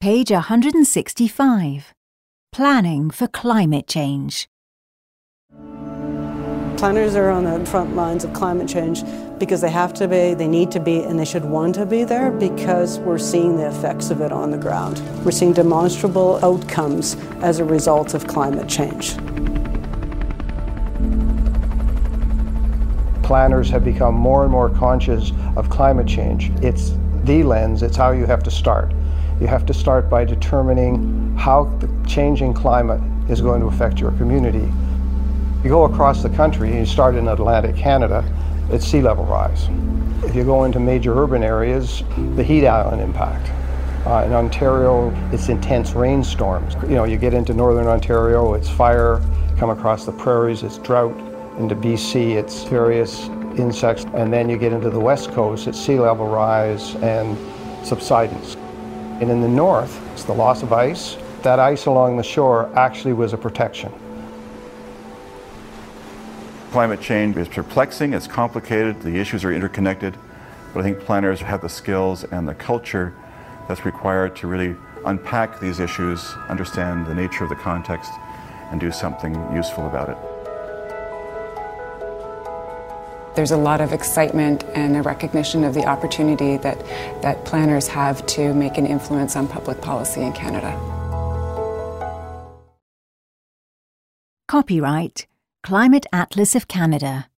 Page 165. Planning for climate change. Planners are on the front lines of climate change because they have to be, they need to be, and they should want to be there because we're seeing the effects of it on the ground. We're seeing demonstrable outcomes as a result of climate change. Planners have become more and more conscious of climate change. It's the lens, it's how you have to start. You have to start by determining how the changing climate is going to affect your community. You go across the country, and you start in Atlantic Canada, it's sea level rise. If you go into major urban areas, the heat island impact. In Ontario, it's intense rainstorms. You get into northern Ontario, it's fire. Come across the prairies, it's drought. Into BC, it's various insects. And then you get into the west coast, it's sea level rise and subsidence. And in the north, it's the loss of ice. That ice along the shore actually was a protection. Climate change is perplexing, it's complicated, the issues are interconnected, but I think planners have the skills and the culture that's required to really unpack these issues, understand the nature of the context, and do something useful about it. There's a lot of excitement and a recognition of the opportunity that planners have to make an influence on public policy in Canada. Copyright Climate Atlas of Canada.